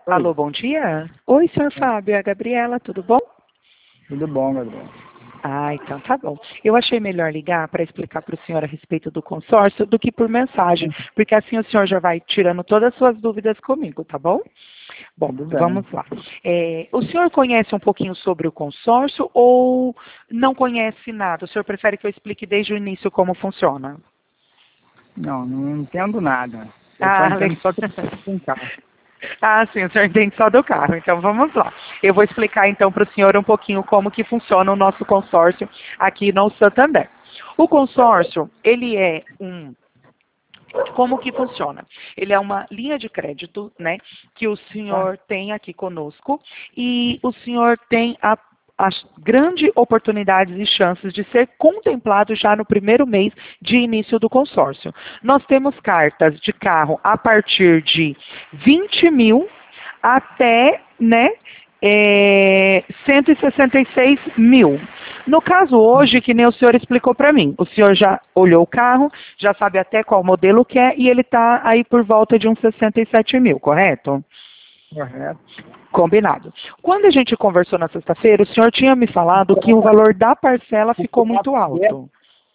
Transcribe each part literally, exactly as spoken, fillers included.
Alô, bom dia? Oi, senhor Fábio, é a Gabriela, tudo bom? Tudo bom, Gabriel. Ah, então tá bom. Eu achei melhor ligar para explicar para o senhor a respeito do consórcio do que por mensagem, porque assim o senhor já vai tirando todas as suas dúvidas comigo, tá bom? Bom, Tudo bem. vamos lá. É, o senhor conhece um pouquinho sobre o consórcio ou não conhece nada? O senhor prefere que eu explique desde o início como funciona? Não, não entendo nada. Eu só Ah, entendo legal. só que eu preciso de um carro. Ah, sim, o senhor entende só do carro. Então vamos lá. Eu vou explicar então para o senhor um pouquinho como que funciona o nosso consórcio aqui no Santander. O consórcio, ele é um como que funciona? Ele é uma linha de crédito, né, que o Tá? senhor tem aqui conosco e o senhor tem a as grandes oportunidades e chances de ser contemplado já no primeiro mês de início do consórcio. Nós temos cartas de carro a partir de vinte mil até, né, é, cento e sessenta e seis mil. No caso hoje, que nem o senhor explicou para mim, o senhor já olhou o carro, já sabe até qual modelo que é e ele está aí por volta de uns sessenta e sete mil, correto? Correto. Combinado. Quando a gente conversou na sexta-feira, o senhor tinha me falado que o valor da parcela ficou muito alto.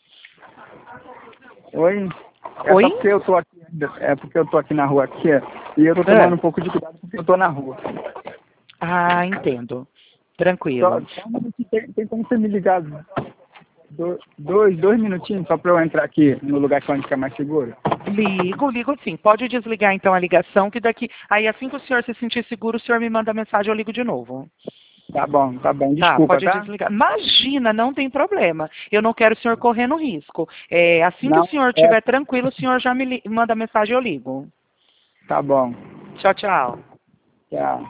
Oi? É Oi? só porque eu tô aqui, é porque eu tô aqui na rua aqui, e eu tô tomando É. um pouco de cuidado porque eu tô na rua. Ah, entendo. Só, Tranquilo. só um minutinho, tem, tem como você me ligar do- dois, dois minutinhos só pra eu entrar aqui no lugar que onde fica mais seguro? Ligo, ligo sim. Pode desligar então a ligação, que daqui. Aí assim que o senhor se sentir seguro, o senhor me manda mensagem, eu ligo de novo. Tá bom, tá bom. Tá, Desculpa, pode tá? desligar. Imagina, não tem problema. Eu não quero o senhor correndo risco. É, assim que o Não, senhor é, estiver tranquilo, o senhor já me li- manda mensagem, eu ligo. tá bom. Tchau, tchau. Tchau.